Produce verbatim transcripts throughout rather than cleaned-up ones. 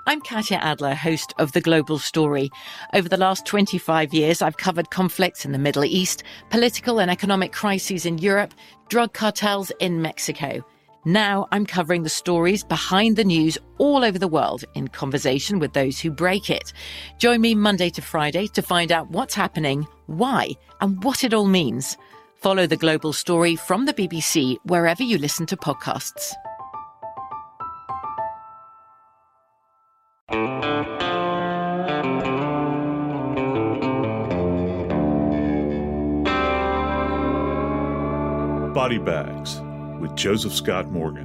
I'm Katya Adler, host of The Global Story. Over the last twenty-five years, I've covered conflicts in the Middle East, political and economic crises in Europe, drug cartels in Mexico. Now I'm covering the stories behind the news all over the world in conversation with those who break it. Join me Monday to Friday to find out what's happening, why, and what it all means. Follow The Global Story from the B B C wherever you listen to podcasts. Body Bags with Joseph Scott Morgan.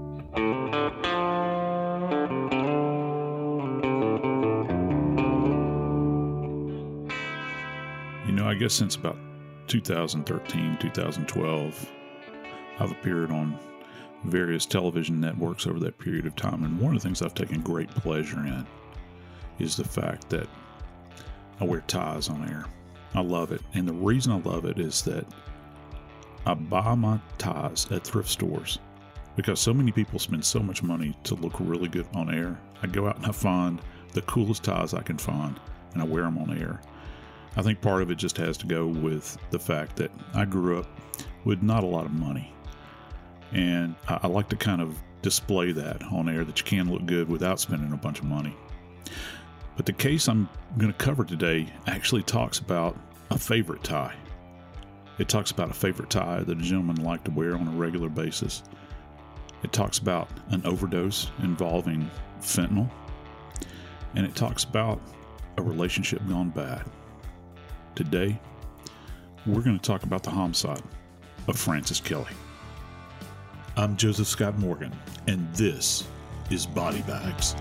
You know, I guess since about two thousand thirteen, two thousand twelve, I've appeared on various television networks over that period of time, and one of the things I've taken great pleasure in is the fact that I wear ties on air. I love it, and the reason I love it is that I buy my ties at thrift stores because so many people spend so much money to look really good on air. I go out and I find the coolest ties I can find, and I wear them on air. I think part of it just has to go with the fact that I grew up with not a lot of money. And I, I like to kind of display that on air, that you can look good without spending a bunch of money. But the case I'm going to cover today actually talks about a favorite tie. It talks about a favorite tie that a gentleman liked to wear on a regular basis. It talks about an overdose involving fentanyl. And it talks about a relationship gone bad. Today, we're going to talk about the homicide of Frances Kelly. I'm Joseph Scott Morgan, and this is Body Bags.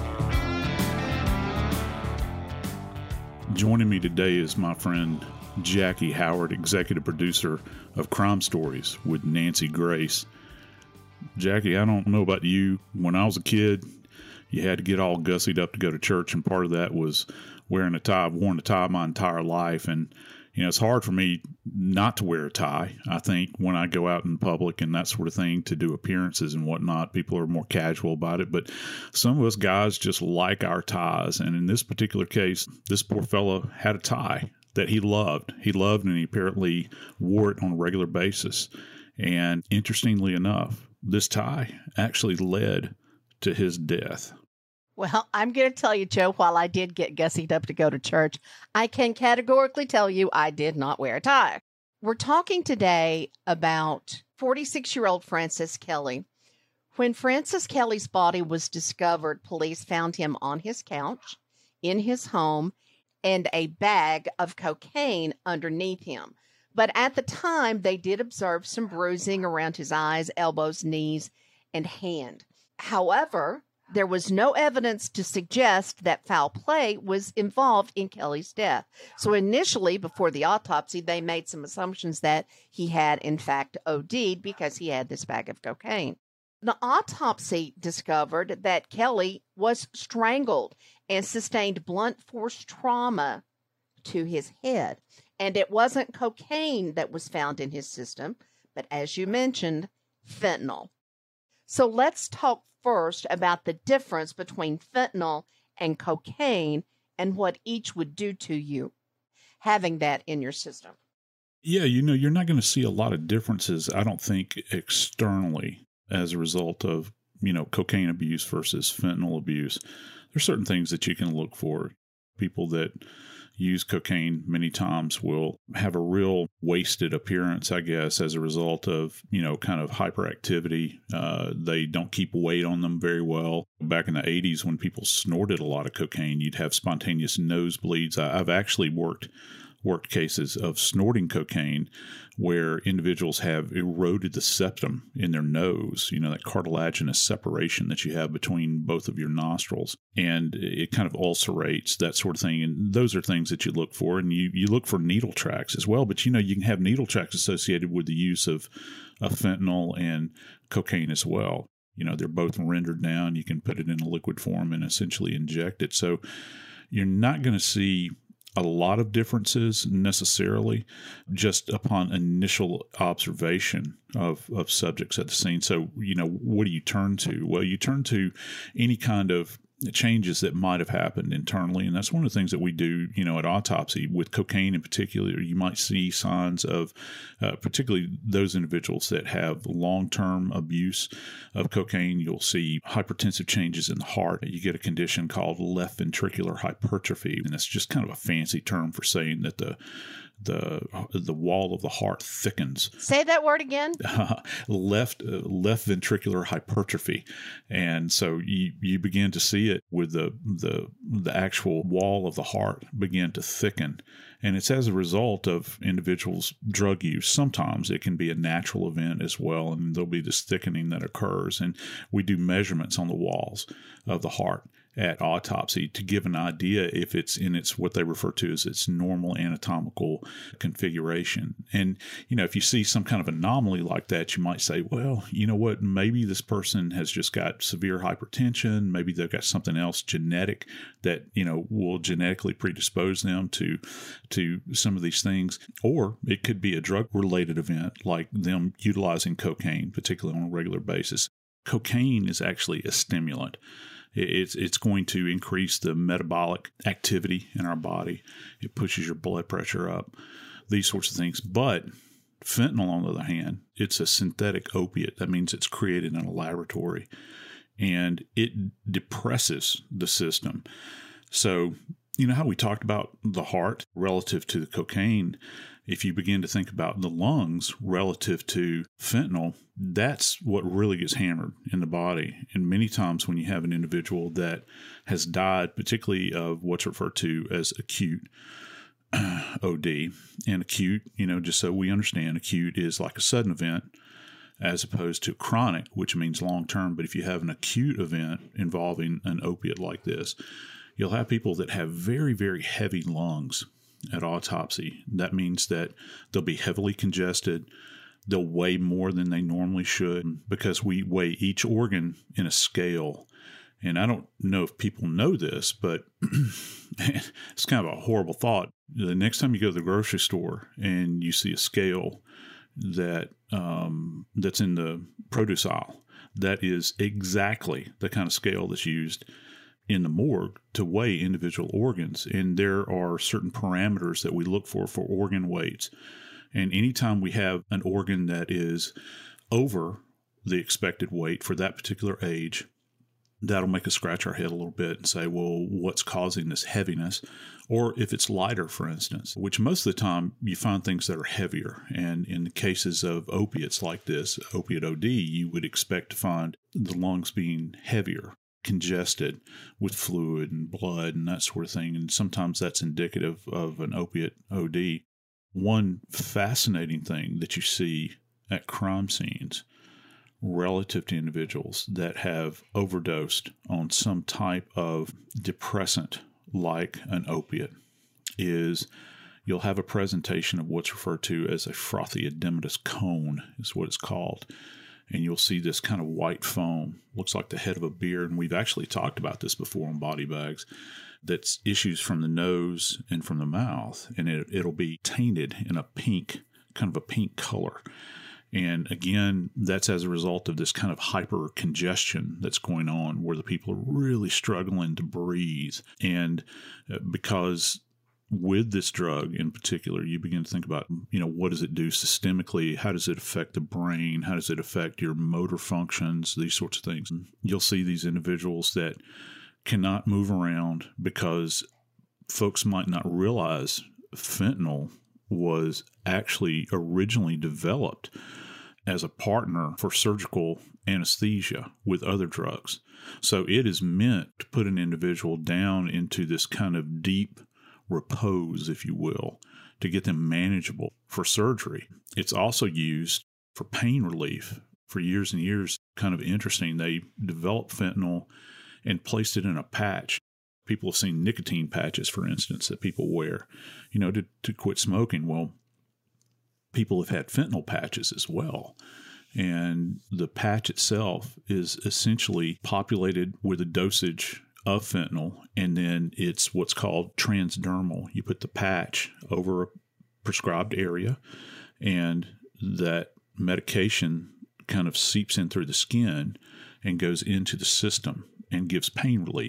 Joining me today is my friend Jackie Howard, executive producer of Crime Stories with Nancy Grace. Jackie, I don't know about you. When I was a kid, you had to get all gussied up to go to church, and part of that was wearing a tie. I've worn a tie my entire life, and you know, it's hard for me not to wear a tie. I think when I go out in public and that sort of thing to do appearances and whatnot, people are more casual about it. But some of us guys just like our ties. And in this particular case, this poor fellow had a tie that he loved. He loved, and he apparently wore it on a regular basis. And interestingly enough, this tie actually led to his death. Well, I'm going to tell you, Joe, while I did get gussied up to go to church, I can categorically tell you I did not wear a tie. We're talking today about forty-six-year-old Frances Kelly. When Frances Kelly's body was discovered, police found him on his couch, in his home, and a bag of cocaine underneath him. But at the time, they did observe some bruising around his eyes, elbows, knees, and hand. However, there was no evidence to suggest that foul play was involved in Kelly's death. So initially, before the autopsy, they made some assumptions that he had, in fact, O D'd because he had this bag of cocaine. The autopsy discovered that Kelly was strangled and sustained blunt force trauma to his head. And it wasn't cocaine that was found in his system, but as you mentioned, fentanyl. So let's talk first about the difference between fentanyl and cocaine and what each would do to you having that in your system. Yeah, you know, you're not going to see a lot of differences, I don't think, externally as a result of, you know, cocaine abuse versus fentanyl abuse. There's certain things that you can look for. People that use cocaine many times will have a real wasted appearance, I guess, as a result of, you know, kind of hyperactivity. Uh, they don't keep weight on them very well. Back in the eighties, when people snorted a lot of cocaine, you'd have spontaneous nosebleeds. I, I've actually worked worked cases of snorting cocaine where individuals have eroded the septum in their nose, you know, that cartilaginous separation that you have between both of your nostrils. And it kind of ulcerates, that sort of thing. And those are things that you look for. And you, you look for needle tracks as well. But, you know, you can have needle tracks associated with the use of, of fentanyl and cocaine as well. You know, they're both rendered down. You can put it in a liquid form and essentially inject it. So you're not going to see a lot of differences necessarily just upon initial observation of, of subjects at the scene. So, you know, what do you turn to? Well, you turn to any kind of changes that might have happened internally. And that's one of the things that we do, you know, at autopsy with cocaine in particular. You might see signs of, uh, particularly those individuals that have long-term abuse of cocaine. You'll see hypertensive changes in the heart. You get a condition called left ventricular hypertrophy. And it's just kind of a fancy term for saying that the the the wall of the heart thickens. Say that word again. Uh, left uh, left ventricular hypertrophy, and so you you begin to see it with the the the actual wall of the heart begin to thicken, and it's as a result of individuals' drug use. Sometimes it can be a natural event as well, and there'll be this thickening that occurs, and we do measurements on the walls of the heart at autopsy to give an idea if it's in its what they refer to as its normal anatomical configuration. And, you know, if you see some kind of anomaly like that, you might say, well, you know what, maybe this person has just got severe hypertension. Maybe they've got something else genetic that, you know, will genetically predispose them to, to some of these things. Or it could be a drug-related event like them utilizing cocaine, particularly on a regular basis. Cocaine is actually a stimulant. It's it's going to increase the metabolic activity in our body. It pushes your blood pressure up, these sorts of things. But fentanyl, on the other hand, it's a synthetic opiate. That means it's created in a laboratory, and it depresses the system. So, you know how we talked about the heart relative to the cocaine? If you begin to think about the lungs relative to fentanyl, that's what really gets hammered in the body. And many times when you have an individual that has died, particularly of what's referred to as acute O D, and acute, you know, just so we understand, acute is like a sudden event as opposed to chronic, which means long-term. But if you have an acute event involving an opiate like this, you'll have people that have very, very heavy lungs at autopsy. That means that they'll be heavily congested. They'll weigh more than they normally should because we weigh each organ in a scale. And I don't know if people know this, but it's kind of a horrible thought. The next time you go to the grocery store and you see a scale that um, that's in the produce aisle, that is exactly the kind of scale that's used in the morgue to weigh individual organs. And there are certain parameters that we look for for organ weights. And anytime we have an organ that is over the expected weight for that particular age, that'll make us scratch our head a little bit and say, well, what's causing this heaviness? Or if it's lighter, for instance, which most of the time you find things that are heavier. And in the cases of opiates like this, opiate O D, you would expect to find the lungs being heavier, congested with fluid and blood and that sort of thing. And sometimes that's indicative of an opiate O D. One fascinating thing that you see at crime scenes relative to individuals that have overdosed on some type of depressant like an opiate is you'll have a presentation of what's referred to as a frothy edematous cone is what it's called. And you'll see this kind of white foam, looks like the head of a beard. And we've actually talked about this before on Body Bags, that's issues from the nose and from the mouth. And it, it'll be tainted in a pink, kind of a pink color. And again, that's as a result of this kind of hyper congestion that's going on where the people are really struggling to breathe. And because with this drug in particular, you begin to think about, you know, what does it do systemically? How does it affect the brain? How does it affect your motor functions? These sorts of things. And you'll see these individuals that cannot move around because folks might not realize fentanyl was actually originally developed as a partner for surgical anesthesia with other drugs. So it is meant to put an individual down into this kind of deep repose, if you will, to get them manageable for surgery. It's also used for pain relief for years and years. Kind of interesting. They developed fentanyl and placed it in a patch. People have seen nicotine patches, for instance, that people wear, you know, to, to quit smoking. Well, people have had fentanyl patches as well. And the patch itself is essentially populated with a dosage of fentanyl, and then it's what's called transdermal. You put the patch over a prescribed area, and that medication kind of seeps in through the skin and goes into the system and gives pain relief.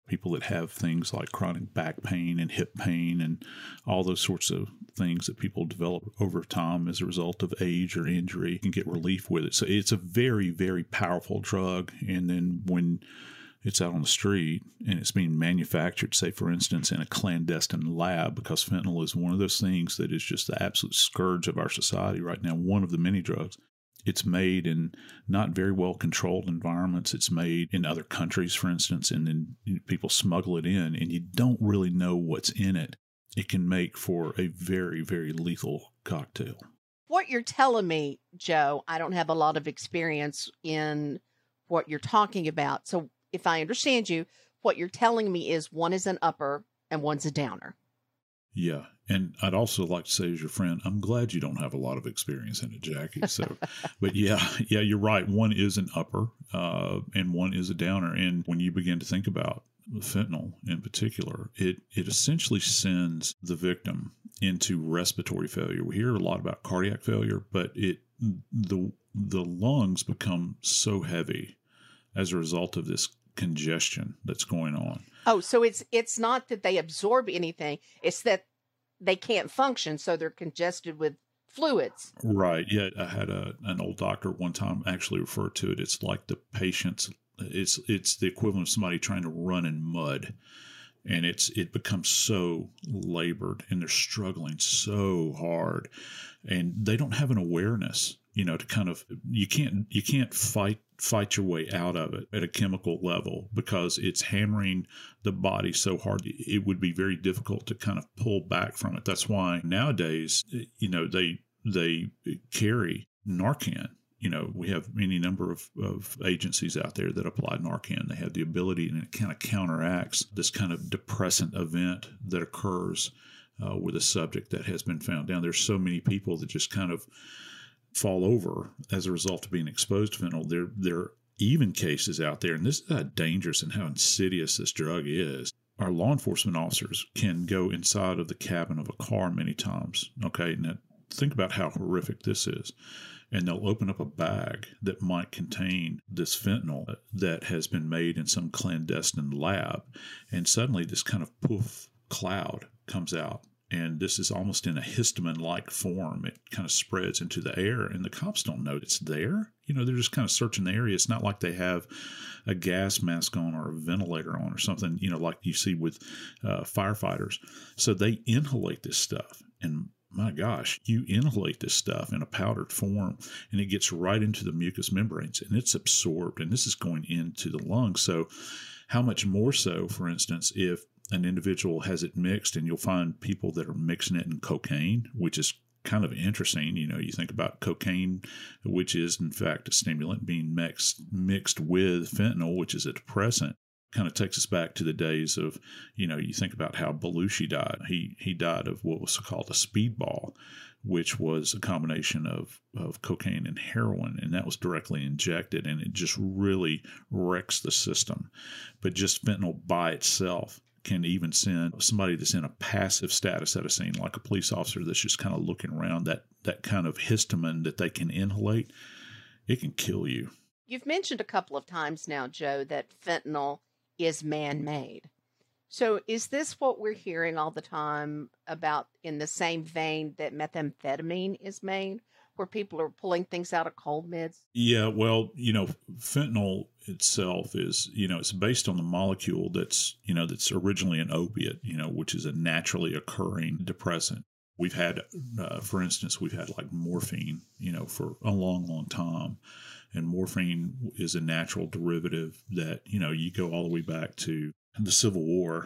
People that have things like chronic back pain and hip pain and all those sorts of things that people develop over time as a result of age or injury can get relief with it. So it's a very, very powerful drug. And then when it's out on the street and it's being manufactured, say, for instance, in a clandestine lab, because fentanyl is one of those things that is just the absolute scourge of our society right now, one of the many drugs. It's made in not very well controlled environments. It's made in other countries, for instance, and then people smuggle it in, and you don't really know what's in it. It can make for a very, very lethal cocktail. What you're telling me, Joe, I don't have a lot of experience in what you're talking about. So if I understand you, what you're telling me is one is an upper and one's a downer. Yeah. And I'd also like to say, as your friend, I'm glad you don't have a lot of experience in it, Jackie. So, but yeah, yeah, you're right. One is an upper uh, and one is a downer. And when you begin to think about fentanyl in particular, it, it essentially sends the victim into respiratory failure. We hear a lot about cardiac failure, but it the the lungs become so heavy as a result of this congestion that's going on. Oh, so it's it's not that they absorb anything. It's that they can't function, so they're congested with fluids. Right. Yeah. I had a an old doctor one time actually refer to it. It's like the patient's, it's it's the equivalent of somebody trying to run in mud. And it's it becomes so labored and they're struggling so hard. And they don't have an awareness, you know, to kind of you can't you can't fight fight your way out of it at a chemical level because it's hammering the body so hard. It would be very difficult to kind of pull back from it. That's why nowadays, you know, they they carry Narcan. You know, we have any number of, of agencies out there that apply Narcan. They have the ability, and it kind of counteracts this kind of depressant event that occurs uh, with a subject that has been found down. There's so many people that just kind of fall over as a result of being exposed to fentanyl. There, there are even cases out there, and this is how dangerous and how insidious this drug is. Our law enforcement officers can go inside of the cabin of a car many times. Okay, now think about how horrific this is. And they'll open up a bag that might contain this fentanyl that has been made in some clandestine lab. And suddenly this kind of poof cloud comes out. And this is almost in a histamine-like form. It kind of spreads into the air, and the cops don't know it's there. You know, they're just kind of searching the area. It's not like they have a gas mask on or a ventilator on or something, you know, like you see with uh, firefighters. So they inhalate this stuff. And my gosh, you inhalate this stuff in a powdered form, and it gets right into the mucous membranes, and it's absorbed, and this is going into the lungs. So how much more so, for instance, if an individual has it mixed, and you'll find people that are mixing it in cocaine, which is kind of interesting. You know, you think about cocaine, which is in fact a stimulant, being mixed mixed with fentanyl, which is a depressant. Kind of takes us back to the days of, you know, you think about how Belushi died. He he died of what was called a speedball, which was a combination of, of cocaine and heroin, and that was directly injected, and it just really wrecks the system. But just fentanyl by itself can even send somebody that's in a passive status at a scene, like a police officer that's just kind of looking around, that, that kind of histamine that they can inhalate, it can kill you. You've mentioned a couple of times now, Joe, that fentanyl is man-made. So is this what we're hearing all the time about, in the same vein that methamphetamine is made, where people are pulling things out of cold meds? Yeah, well, you know, fentanyl itself is, you know, it's based on the molecule that's, you know, that's originally an opiate, you know, which is a naturally occurring depressant. We've had, uh, for instance, we've had like morphine, you know, for a long, long time. And morphine is a natural derivative that, you know, you go all the way back to the Civil War,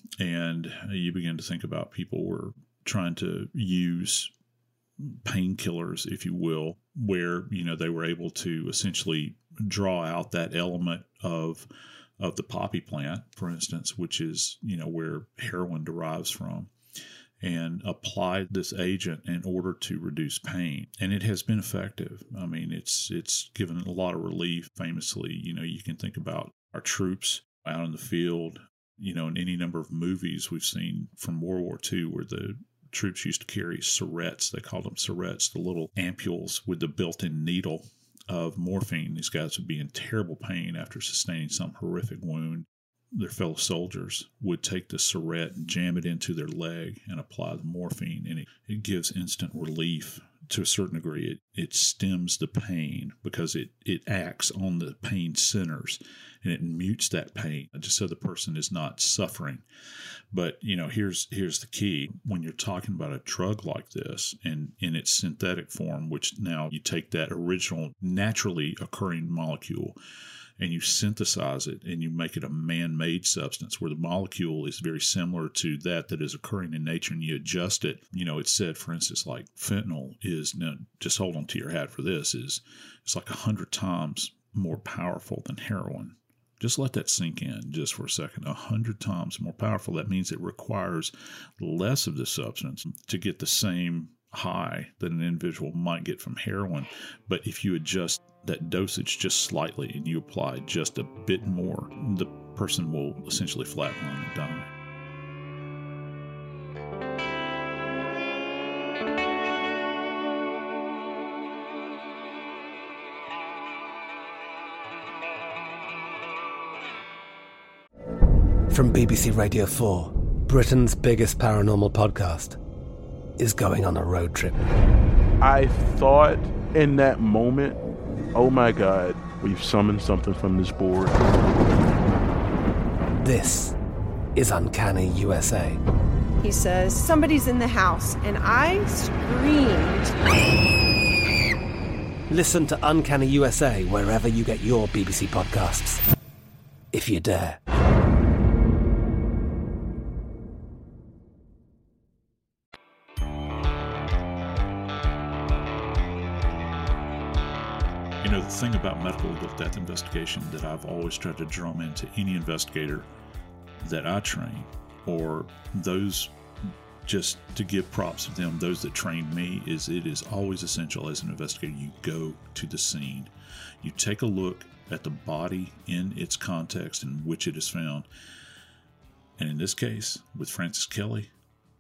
and you begin to think about people were trying to use painkillers, if you will, where, you know, they were able to essentially draw out that element of of the poppy plant, for instance, which is, you know, where heroin derives from, and apply this agent in order to reduce pain. And it has been effective. I mean, it's it's given a lot of relief. Famously, you know, you can think about our troops out in the field, you know, in any number of movies we've seen from World War Two, where the troops used to carry syrettes. They called them syrettes, the little ampules with the built-in needle of morphine. These guys would be in terrible pain after sustaining some horrific wound. their fellow soldiers would take the Surette and jam it into their leg and apply the morphine, and it, it gives instant relief to a certain degree. It, it stems the pain because it, it acts on the pain centers and it mutes that pain just so the person is not suffering. But, you know, here's here's the key. When you're talking about a drug like this and in its synthetic form, which now you take that original naturally occurring molecule and you synthesize it and you make it a man-made substance where the molecule is very similar to that that is occurring in nature, and you adjust it. You know, it's said, for instance, like fentanyl is, now just hold on to your hat for this, is it's like a hundred times more powerful than heroin. Just let that sink in just for a second. A hundred times more powerful. That means it requires less of the substance to get the same high that an individual might get from heroin. But if you adjust that dosage just slightly and you apply just a bit more, the person will essentially flatline and die. From B B C Radio four, Britain's biggest paranormal podcast is going on a road trip. I thought in that moment, oh my God, we've summoned something from this board. This is Uncanny U S A. He says, somebody's in the house, and I screamed. Listen to Uncanny U S A wherever you get your B B C podcasts, if you dare. You know, the thing about medical legal death investigation that I've always tried to drum into any investigator that I train, or those, just to give props to them, those that trained me, is it is always essential as an investigator, you go to the scene. You take a look at the body in its context in which it is found. And in this case, with Frances Kelly,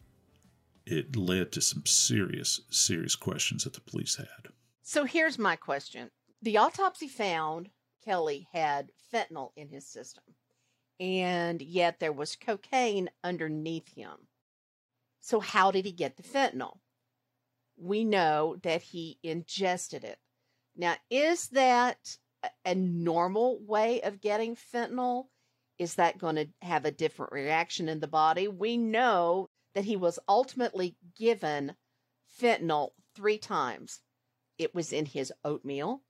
it led to some serious, serious questions that the police had. So here's my question. The autopsy found Kelly had fentanyl in his system, and yet there was cocaine underneath him. So how did he get the fentanyl? We know that he ingested it. Now, is that a normal way of getting fentanyl? Is that going to have a different reaction in the body? We know that he was ultimately given fentanyl three times. It was in his oatmeal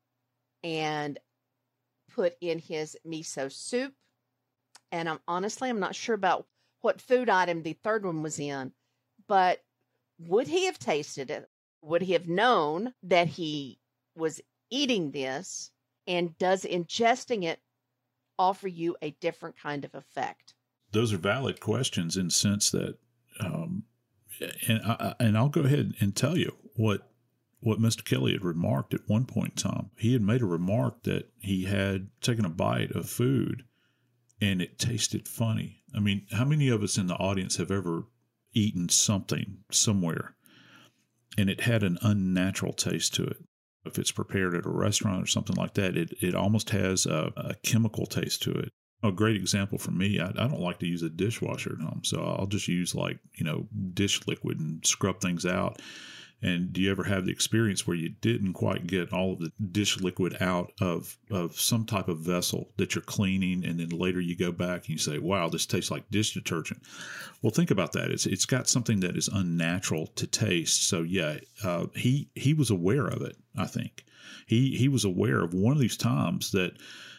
and put in his miso soup. And I'm honestly, I'm not sure about what food item the third one was in, but would he have tasted it? Would he have known that he was eating this? And does ingesting it offer you a different kind of effect? Those are valid questions in the sense that, um, and, I, and I'll go ahead and tell you what what Mister Kelly had remarked at one point in time. He had made a remark that he had taken a bite of food and it tasted funny. I mean, how many of us in the audience have ever eaten something somewhere and it had an unnatural taste to it? If it's prepared at a restaurant or something like that, it, it almost has a, a chemical taste to it. A great example for me, I, I don't like to use a dishwasher at home, so I'll just use like, you know, dish liquid and scrub things out. And do you ever have the experience where you didn't quite get all of the dish liquid out of, of some type of vessel that you're cleaning, and then later you go back and you say, wow, this tastes like dish detergent? Well, think about that. It's It's got something that is unnatural to taste. So, yeah, uh, he he was aware of it, I think. He, he was aware of one of these times that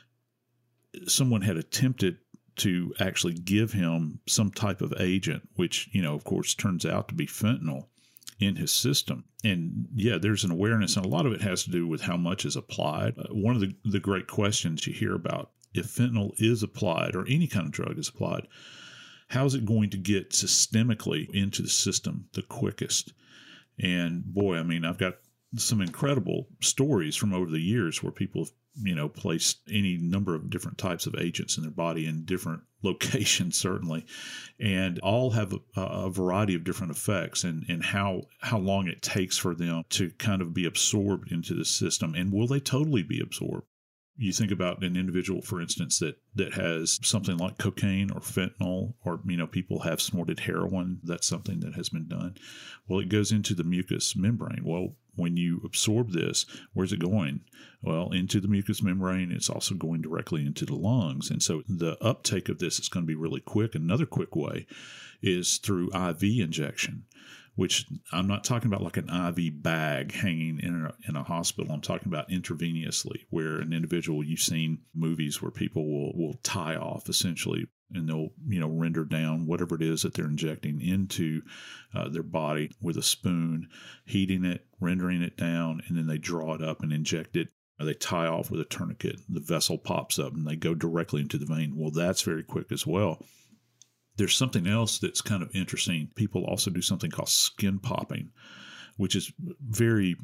someone had attempted to actually give him some type of agent, which, you know, of course, turns out to be fentanyl in his system. And yeah, there's an awareness, and a lot of it has to do with how much is applied. Uh, one of the, the great questions you hear about, if fentanyl is applied or any kind of drug is applied, how is it going to get systemically into the system the quickest? And boy, I mean, I've got some incredible stories from over the years where people have, you know, placed any number of different types of agents in their body in different locations, certainly, and all have a, a variety of different effects, and, and how, how long it takes for them to kind of be absorbed into the system. And will they totally be absorbed? You think about an individual, for instance, that, that has something like cocaine or fentanyl, or, you know, people have snorted heroin. That's something that has been done. Well, it goes into the mucous membrane. Well, when you absorb this, where's it going? Well, into the mucous membrane. It's also going directly into the lungs. And so the uptake of this is going to be really quick. Another quick way is through I V injection, which I'm not talking about like an I V bag hanging in a, in a hospital. I'm talking about intravenously, where an individual, you've seen movies where people will, will tie off essentially, and they'll, you know, render down whatever it is that they're injecting into uh, their body with a spoon, heating it, rendering it down, and then they draw it up and inject it. They tie off with a tourniquet. The vessel pops up and they go directly into the vein. Well, that's very quick as well. There's something else that's kind of interesting. People also do something called skin popping, which is very,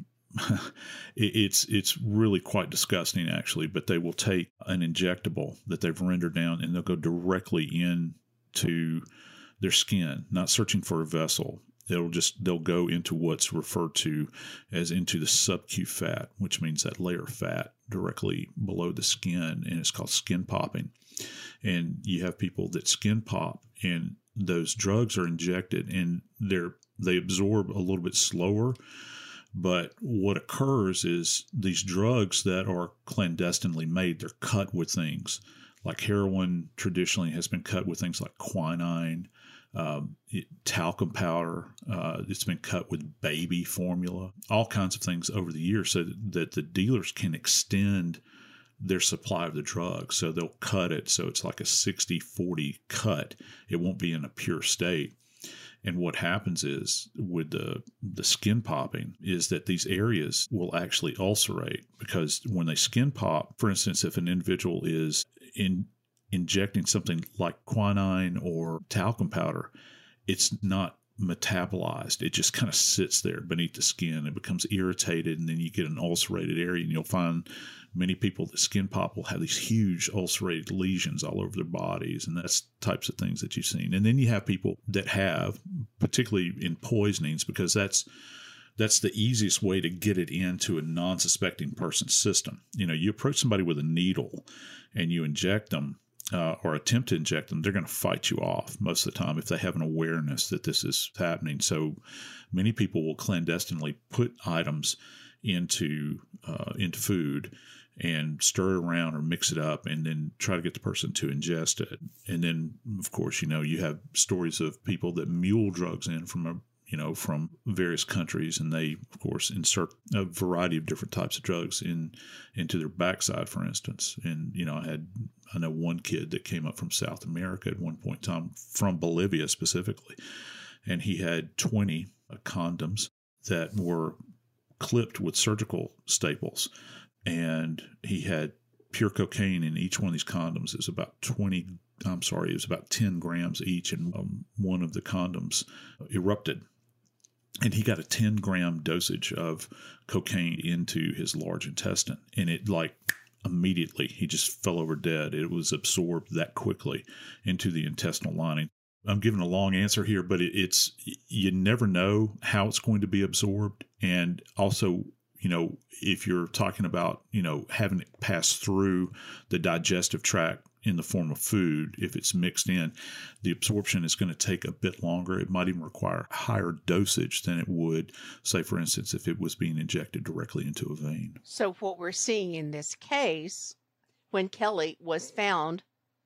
it's it's really quite disgusting actually, but they will take an injectable that they've rendered down and they'll go directly into their skin, not searching for a vessel. It'll just, they'll go into what's referred to as into the subcu fat, which means that layer of fat directly below the skin, and it's called skin popping. And you have people that skin pop, and those drugs are injected, and they're they absorb a little bit slower. But what occurs is these drugs that are clandestinely made, they're cut with things like heroin traditionally has been cut with things like quinine, um, it, talcum powder. Uh, it's been cut with baby formula, all kinds of things over the years, so that, that the dealers can extend their supply of the drug. So they'll cut it so it's like a sixty forty cut. It won't be in a pure state. And what happens is with the the skin popping is that these areas will actually ulcerate, because when they skin pop, for instance, if an individual is in injecting something like quinine or talcum powder, it's not metabolized. It just kind of sits there beneath the skin. It becomes irritated, and then you get an ulcerated area, and you'll find many people that skin pop will have these huge ulcerated lesions all over their bodies, and that's types of things that you've seen. And then you have people that have, particularly in poisonings, because that's that's the easiest way to get it into a non-suspecting person's system. You know, you approach somebody with a needle and you inject them, Uh, or attempt to inject them, they're going to fight you off most of the time if they have an awareness that this is happening. So many people will clandestinely put items into uh, into food and stir it around or mix it up, and then try to get the person to ingest it. And then, of course, you know, you have stories of people that mule drugs in from a you know, from various countries, and they, of course, insert a variety of different types of drugs in into their backside, for instance. And, you know, I had, I know one kid that came up from South America at one point in time, from Bolivia specifically, and he had twenty condoms that were clipped with surgical staples, and he had pure cocaine in each one of these condoms. It was about twenty, I'm sorry, it was about ten grams each, and um, one of the condoms erupted. And he got a ten gram dosage of cocaine into his large intestine. And it, like, immediately, he just fell over dead. It was absorbed that quickly into the intestinal lining. I'm giving a long answer here, but it, it's, you never know how it's going to be absorbed. And also, you know, if you're talking about, you know, having it pass through the digestive tract in the form of food, if it's mixed in, the absorption is going to take a bit longer. It might even require higher dosage than it would, say, for instance, if it was being injected directly into a vein. So what we're seeing in this case, when Kelly was found,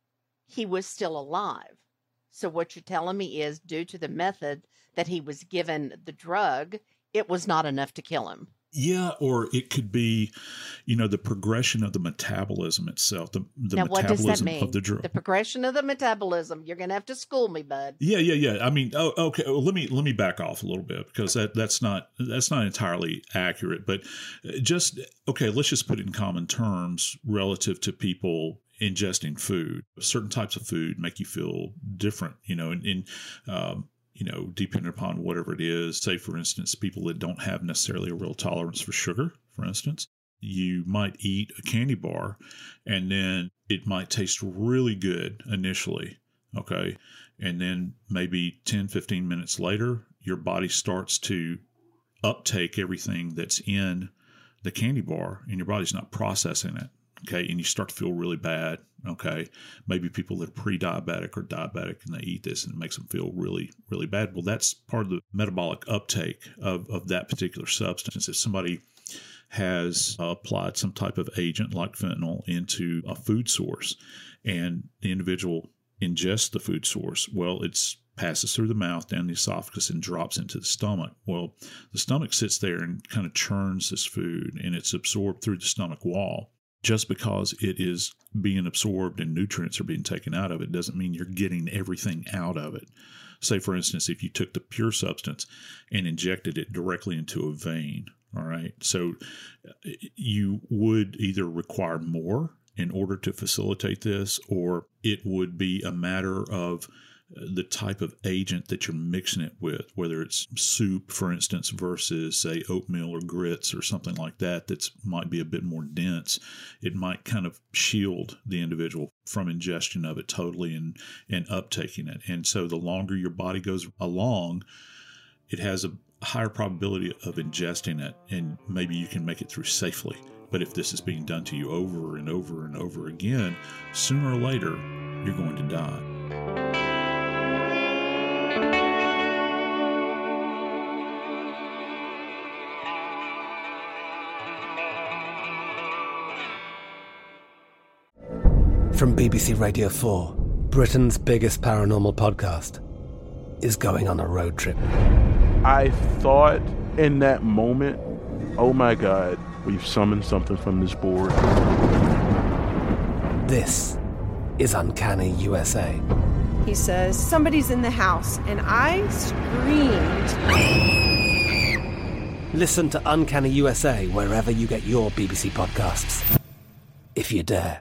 he was still alive. So what you're telling me is, due to the method that he was given the drug, it was not enough to kill him. Yeah, or it could be, you know, the progression of the metabolism itself, the, the now, metabolism what does that mean? of the drug. The progression of the metabolism. You're going to have to school me, bud. Yeah, yeah, yeah. I mean, oh, okay. Well, let me let me back off a little bit, because that, that's not that's not entirely accurate. But just okay, let's just put it in common terms relative to people ingesting food. Certain types of food make you feel different, you know, and. and um, you know, depending upon whatever it is. Say, for instance, people that don't have necessarily a real tolerance for sugar, for instance, you might eat a candy bar and then it might taste really good initially, okay? And then maybe ten, fifteen minutes later, your body starts to uptake everything that's in the candy bar, and your body's not processing it okay, and you start to feel really bad, okay, maybe people that are pre-diabetic or diabetic and they eat this and it makes them feel really, really bad. Well, that's part of the metabolic uptake of, of that particular substance. If somebody has uh, applied some type of agent like fentanyl into a food source and the individual ingests the food source, well, it's passes through the mouth, down the esophagus, and drops into the stomach. Well, the stomach sits there and kind of churns this food, and it's absorbed through the stomach wall. Just because it is being absorbed and nutrients are being taken out of it doesn't mean you're getting everything out of it. Say, for instance, if you took the pure substance and injected it directly into a vein, all right, so you would either require more in order to facilitate this, or it would be a matter of the type of agent that you're mixing it with, whether it's soup, for instance, versus, say, oatmeal or grits or something like that, that's might be a bit more dense. It might kind of shield the individual from ingestion of it totally and, and uptaking it. And so the longer your body goes along, it has a higher probability of ingesting it, and maybe you can make it through safely. But if this is being done to you over and over and over again, sooner or later, you're going to die. From B B C Radio four, Britain's biggest paranormal podcast is going on a road trip. I thought in that moment, oh my God, we've summoned something from this board. This is Uncanny U S A. He says, somebody's in the house, and I screamed. Listen to Uncanny U S A wherever you get your B B C podcasts, if you dare.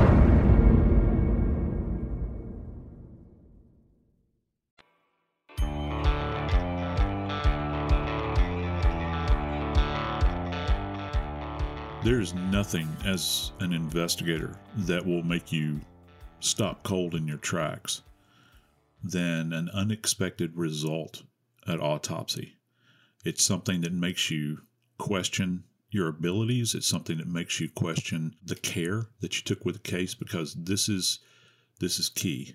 There's nothing as an investigator that will make you stop cold in your tracks than an unexpected result at autopsy. It's something that makes you question your abilities. It's something that makes you question the care that you took with the case, because this is this is key.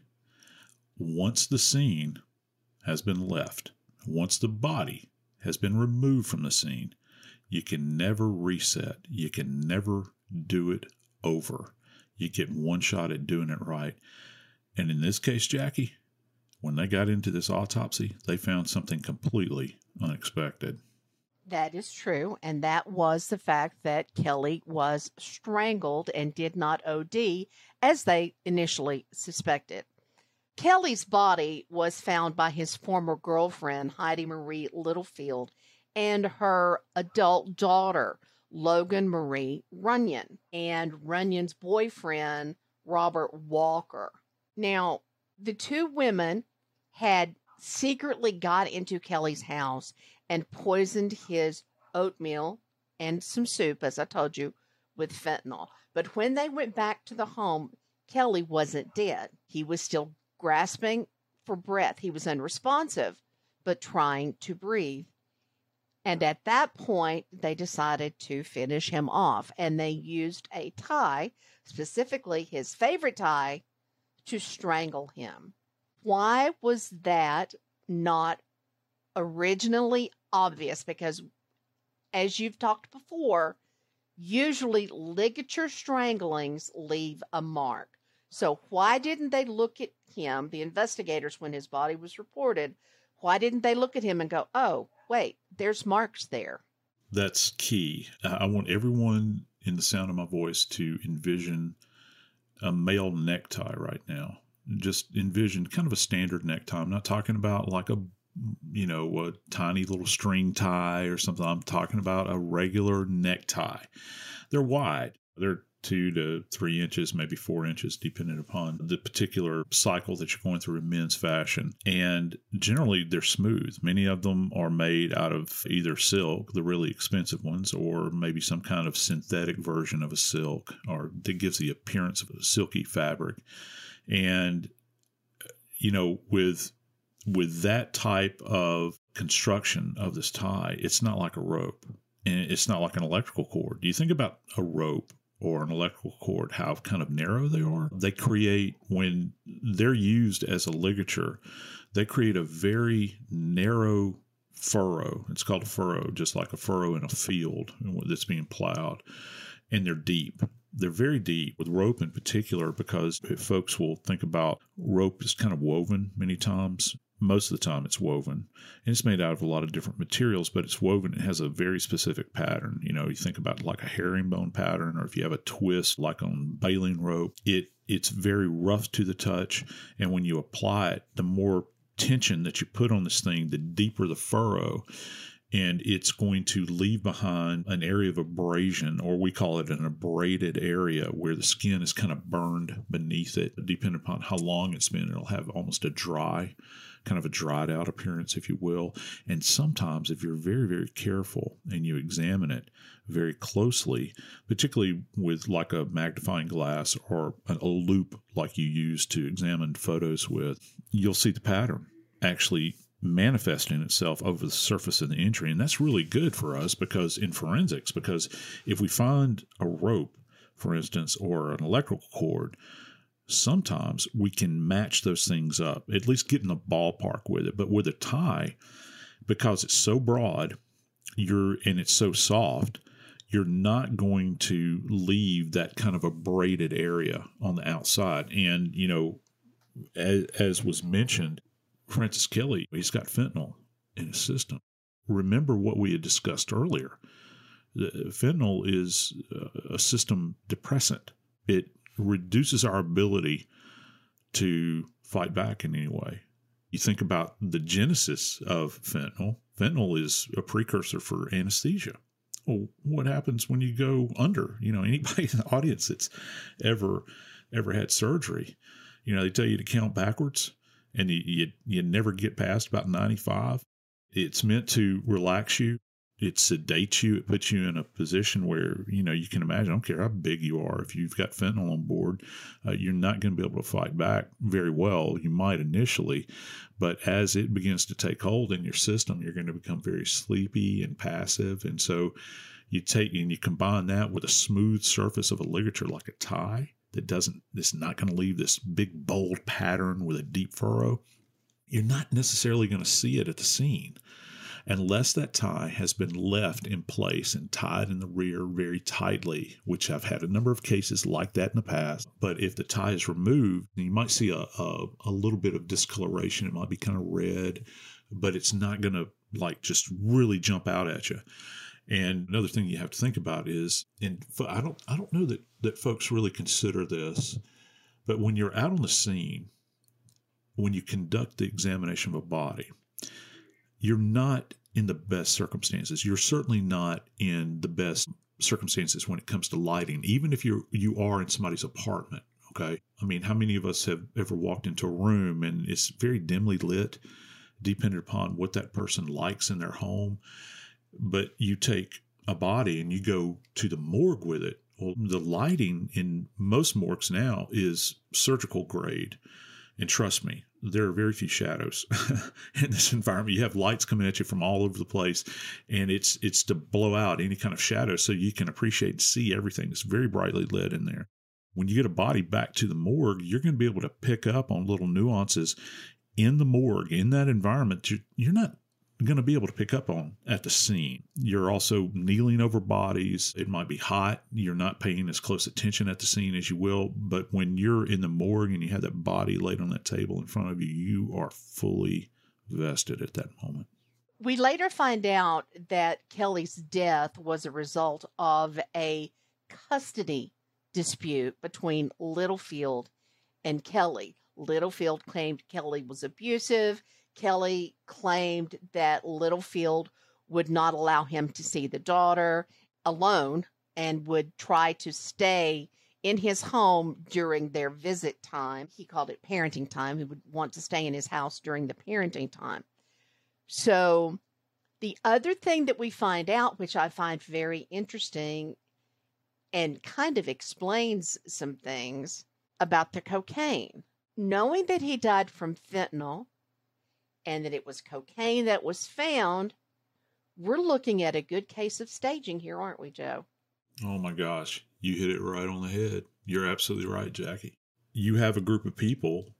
Once the scene has been left, once the body has been removed from the scene, you can never reset. You can never do it over. You get one shot at doing it right. And in this case, Jackie, when they got into this autopsy, they found something completely unexpected. That is true. And that was the fact that Kelly was strangled and did not O D as they initially suspected. Kelly's body was found by his former girlfriend, Heidi Marie Littlefield, and her adult daughter, Logan Marie Runyon, and Runyon's boyfriend, Robert Walker. Now, the two women had secretly got into Kelly's house and poisoned his oatmeal and some soup, as I told you, with fentanyl. But when they went back to the home, Kelly wasn't dead. He was still grasping for breath. He was unresponsive, but trying to breathe. And at that point, they decided to finish him off, and they used a tie, specifically his favorite tie, to strangle him. Why was that not originally obvious? Because, as you've talked before, usually ligature stranglings leave a mark. So why didn't they look at him, the investigators, when his body was reported? Why didn't they look at him and go, oh, wait, there's marks there? That's key. I want everyone in the sound of my voice to envision a male necktie right now. Just envision kind of a standard necktie. I'm not talking about like a, you know, a tiny little string tie or something. I'm talking about a regular necktie. They're wide. They're two to three inches, maybe four inches, depending upon the particular cycle that you're going through in men's fashion. And generally, they're smooth. Many of them are made out of either silk, the really expensive ones, or maybe some kind of synthetic version of a silk, or that gives the appearance of a silky fabric. And, you know, with with that type of construction of this tie, it's not like a rope, and it's not like an electrical cord. You think about a rope or an electrical cord, how kind of narrow they are. They create, when they're used as a ligature, they create a very narrow furrow. It's called a furrow, just like a furrow in a field that's being plowed. And they're deep. They're very deep, with rope in particular, because folks will think about rope is kind of woven many times. Most of the time it's woven. And it's made out of a lot of different materials, but it's woven. It has a very specific pattern. You know, you think about like a herringbone pattern, or if you have a twist like on baling rope, it it's very rough to the touch. And when you apply it, the more tension that you put on this thing, the deeper the furrow. And it's going to leave behind an area of abrasion, or we call it an abraded area, where the skin is kind of burned beneath it. Depending upon how long it's been, it'll have almost a dry, kind of a dried out appearance, if you will. And sometimes if you're very, very careful and you examine it very closely, particularly with like a magnifying glass or a loupe like you use to examine photos with, you'll see the pattern actually manifesting itself over the surface of the injury. And that's really good for us because in forensics, because if we find a rope, for instance, or an electrical cord, sometimes we can match those things up, at least get in the ballpark with it. But with a tie, because it's so broad, you're and it's so soft, you're not going to leave that kind of a braided area on the outside. And, you know, as, as was mentioned, Francis Kelly, he's got fentanyl in his system. Remember what we had discussed earlier. The fentanyl is a system depressant. It reduces our ability to fight back in any way. You think about the genesis of fentanyl. Fentanyl is a precursor for anesthesia. Well, what happens when you go under? You know, anybody in the audience that's ever, ever had surgery, you know, they tell you to count backwards. And you, you you never get past about ninety-five. It's meant to relax you. It sedates you. It puts you in a position where, you know, you can imagine, I don't care how big you are, if you've got fentanyl on board, uh, you're not going to be able to fight back very well. You might initially, but as it begins to take hold in your system, you're going to become very sleepy and passive. And so you take and you combine that with a smooth surface of a ligature like a tie, that doesn't, that's not going to leave this big, bold pattern with a deep furrow, you're not necessarily going to see it at the scene unless that tie has been left in place and tied in the rear very tightly, which I've had a number of cases like that in the past. But if the tie is removed, you might see a, a, a little bit of discoloration. It might be kind of red, but it's not going to like just really jump out at you. And another thing you have to think about is, and I don't, I don't know that, that folks really consider this, but when you're out on the scene, when you conduct the examination of a body, you're not in the best circumstances. You're certainly not in the best circumstances when it comes to lighting, even if you're, you are in somebody's apartment. Okay. I mean, how many of us have ever walked into a room and it's very dimly lit, depending upon what that person likes in their home? But you take a body and you go to the morgue with it. Well, the lighting in most morgues now is surgical grade. And trust me, there are very few shadows in this environment. You have lights coming at you from all over the place, and it's it's to blow out any kind of shadow so you can appreciate and see everything. It's very brightly lit in there. When you get a body back to the morgue, you're going to be able to pick up on little nuances in the morgue, in that environment. You're, you're not going to be able to pick up on at the scene. You're also kneeling over bodies. It might be hot. You're not paying as close attention at the scene as you will. But when you're in the morgue and you have that body laid on that table in front of you, you are fully vested at that moment. We later find out that Kelly's death was a result of a custody dispute between Littlefield and Kelly. Littlefield claimed Kelly was abusive. Kelly claimed that Littlefield would not allow him to see the daughter alone and would try to stay in his home during their visit time. He called it parenting time. He would want to stay in his house during the parenting time. So the other thing that we find out, which I find very interesting and kind of explains some things about the cocaine, knowing that he died from fentanyl, and that it was cocaine that was found, we're looking at a good case of staging here, aren't we, Joe? Oh my gosh, you hit it right on the head. You're absolutely right, Jackie. You have a group of people,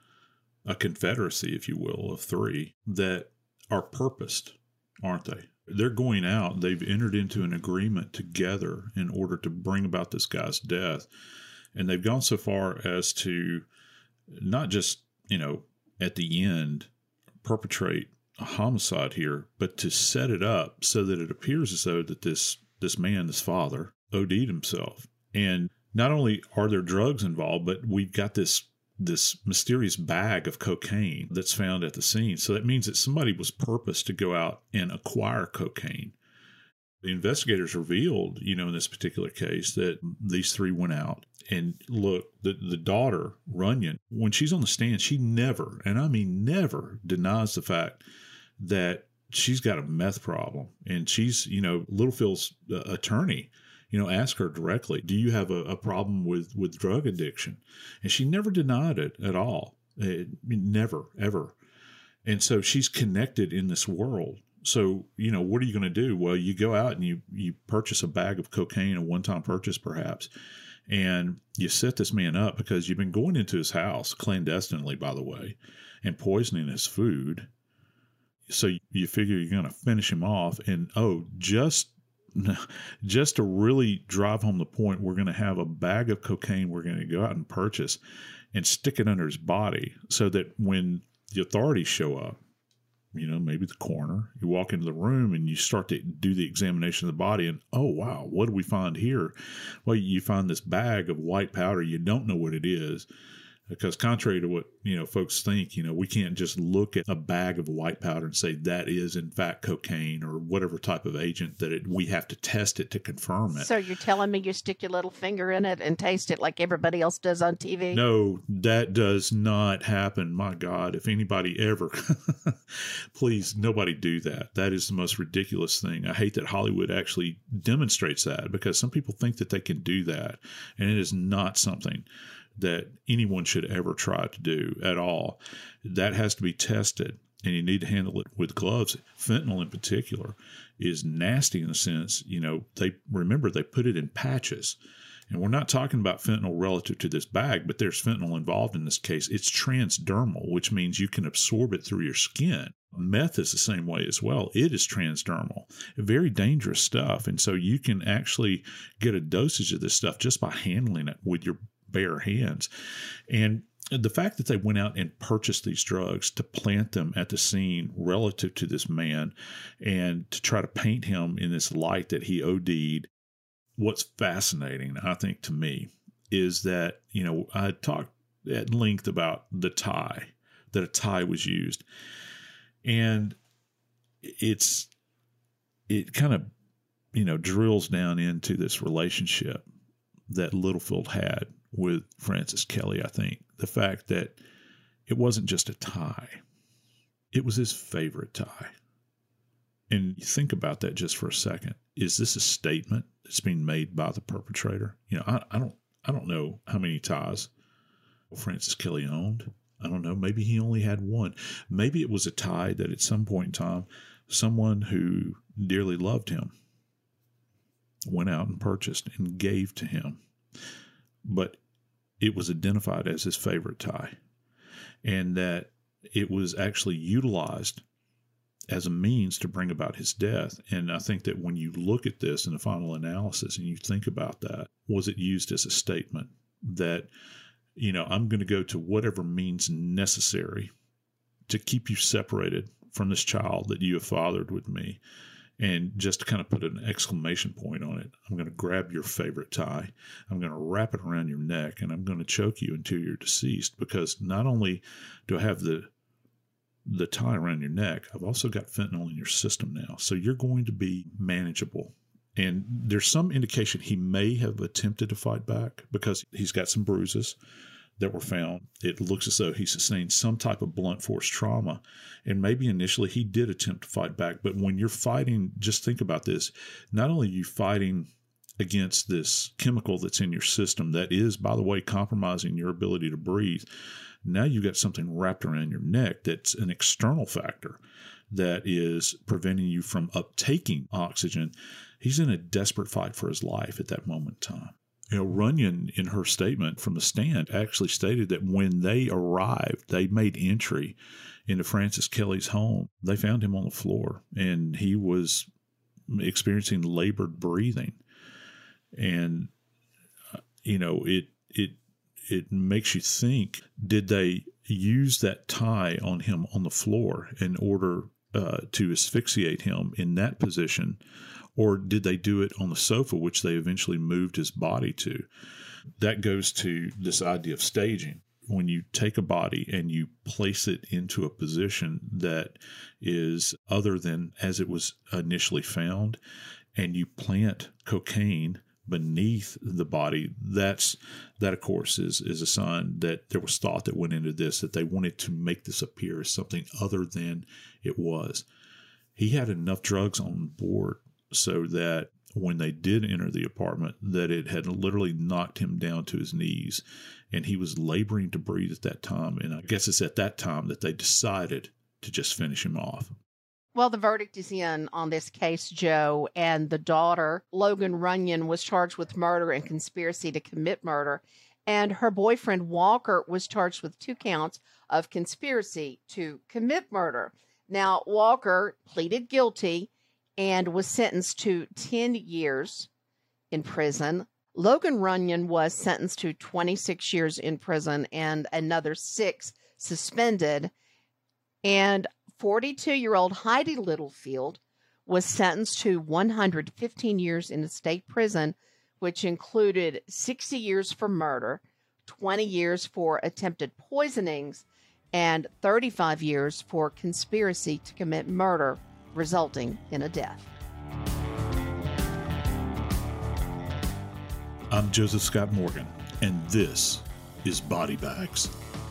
a confederacy, if you will, of three that are purposed, aren't they? They're going out. They've entered into an agreement together in order to bring about this guy's death. And they've gone so far as to not just, you know, at the end, perpetrate a homicide here, but to set it up so that it appears as though that this, this man, this father, OD'd himself. And not only are there drugs involved, but we've got this this mysterious bag of cocaine that's found at the scene. So that means that somebody was purposed to go out and acquire cocaine. The investigators revealed, you know, in this particular case that these three went out. And look, the, the daughter, Runyon, when she's on the stand, she never, and I mean never, denies the fact that she's got a meth problem. And she's, you know, Little Phil's uh, attorney, you know, ask her directly, do you have a, a problem with, with drug addiction? And she never denied it at all. It, never, ever. And so she's connected in this world. So, you know, what are you going to do? Well, you go out and you, you purchase a bag of cocaine, a one-time purchase perhaps, and you set this man up because you've been going into his house clandestinely, by the way, and poisoning his food. So you figure you're going to finish him off. And, oh, just just to really drive home the point, we're going to have a bag of cocaine we're going to go out and purchase and stick it under his body so that when the authorities show up, you know, maybe the coroner, you walk into the room and you start to do the examination of the body and, oh, wow, what do we find here? Well, you find this bag of white powder. You don't know what it is. Because contrary to what, you know, folks think, you know, we can't just look at a bag of white powder and say that is, in fact, cocaine or whatever type of agent that it, we have to test it to confirm it. So you're telling me you stick your little finger in it and taste it like everybody else does on T V? No, that does not happen. My God, if anybody ever, please, nobody do that. That is the most ridiculous thing. I hate that Hollywood actually demonstrates that because some people think that they can do that. And it is not something that anyone should ever try to do at all. That has to be tested, and you need to handle it with gloves. Fentanyl in particular is nasty in the sense, you know, they remember they put it in patches. And we're not talking about fentanyl relative to this bag, but there's fentanyl involved in this case. It's transdermal, which means you can absorb it through your skin. Meth is the same way as well. It is transdermal, very dangerous stuff. And so you can actually get a dosage of this stuff just by handling it with your bare hands. And the fact that they went out and purchased these drugs to plant them at the scene relative to this man and to try to paint him in this light that he OD'd. What's fascinating, I think, to me is that, you know, I talked at length about the tie, that a tie was used. And it's, it kind of, you know, drills down into this relationship that Littlefield had with Francis Kelly. I think the fact that it wasn't just a tie, it was his favorite tie. And you think about that just for a second. Is this a statement that's being made by the perpetrator? You know, I, I don't, I don't know how many ties Francis Kelly owned. I don't know. Maybe he only had one. Maybe it was a tie that at some point in time, someone who dearly loved him went out and purchased and gave to him. But it was identified as his favorite tie, and that it was actually utilized as a means to bring about his death. And I think that when you look at this in the final analysis and you think about that, was it used as a statement that, you know, I'm going to go to whatever means necessary to keep you separated from this child that you have fathered with me? And just to kind of put an exclamation point on it, I'm going to grab your favorite tie, I'm going to wrap it around your neck, and I'm going to choke you until you're deceased. Because not only do I have the the tie around your neck, I've also got fentanyl in your system now. So you're going to be manageable. And there's some indication he may have attempted to fight back because he's got some bruises that were found. It looks as though he sustained some type of blunt force trauma. And maybe initially he did attempt to fight back. But when you're fighting, just think about this. Not only are you fighting against this chemical that's in your system that is, by the way, compromising your ability to breathe. Now you've got something wrapped around your neck that's an external factor that is preventing you from uptaking oxygen. He's in a desperate fight for his life at that moment in time. You know, Runyon, in her statement from the stand, actually stated that when they arrived, they made entry into Francis Kelly's home. They found him on the floor, and he was experiencing labored breathing. And, uh, you know, it it it makes you think, did they use that tie on him on the floor in order uh, to asphyxiate him in that position? Or did they do it on the sofa, which they eventually moved his body to? That goes to this idea of staging. When you take a body and you place it into a position that is other than as it was initially found, and you plant cocaine beneath the body, that's that of course is is a sign that there was thought that went into this, that they wanted to make this appear as something other than it was. He had enough drugs on board so that when they did enter the apartment, that it had literally knocked him down to his knees, and he was laboring to breathe at that time. And I guess it's at that time that they decided to just finish him off. Well, the verdict is in on this case, Joe, and the daughter, Logan Runyon, was charged with murder and conspiracy to commit murder, and her boyfriend, Walker, was charged with two counts of conspiracy to commit murder. Now, Walker pleaded guilty and was sentenced to ten years in prison. Logan Runyon was sentenced to twenty-six years in prison and another six suspended. And forty-two-year-old Heidi Littlefield was sentenced to one hundred fifteen years in a state prison, which included sixty years for murder, twenty years for attempted poisonings, and thirty-five years for conspiracy to commit murder, resulting in a death. I'm Joseph Scott Morgan, and this is Body Bags.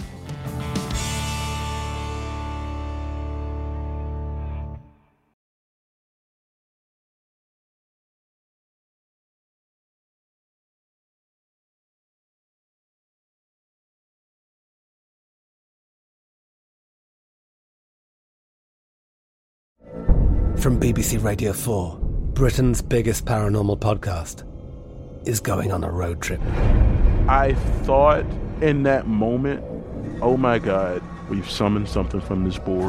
From B B C Radio four, Britain's biggest paranormal podcast is going on a road trip. I thought in that moment, oh my God, we've summoned something from this board.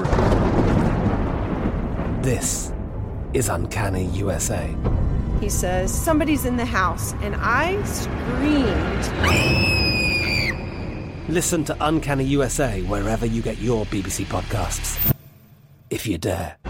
This is Uncanny U S A. He says, somebody's in the house, and I screamed. Listen to Uncanny U S A wherever you get your B B C podcasts, if you dare.